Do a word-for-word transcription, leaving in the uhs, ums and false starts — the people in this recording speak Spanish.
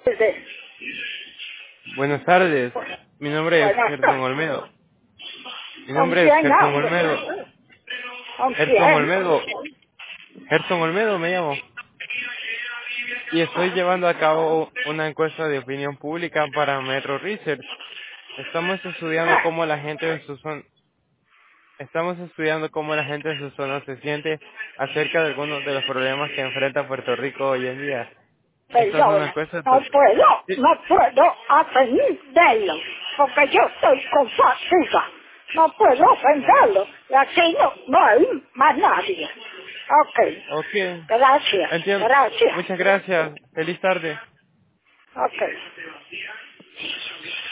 Sí. Buenas tardes, mi nombre es Buenas Gerson tardes. Olmedo. Mi ¿Con nombre es quién Gerson hablo? Olmedo. ¿Con Gerson quién? Olmedo. Gerson Olmedo me llamo. Y estoy llevando a cabo una encuesta de opinión pública para Metro Research. Estamos estudiando Ah, cómo la gente de su zona, estamos estudiando cómo la gente de su zona se siente acerca de algunos de los problemas que enfrenta Puerto Rico hoy en día. Esta es una perdona, encuesta no to- puedo, sí. no puedo ofenderlo, porque yo estoy con fatiga. No puedo ofenderlo, y aquí no, no hay más nadie. Ok, Ok, gracias, entiendo. gracias. Muchas gracias. Feliz tarde. Ok.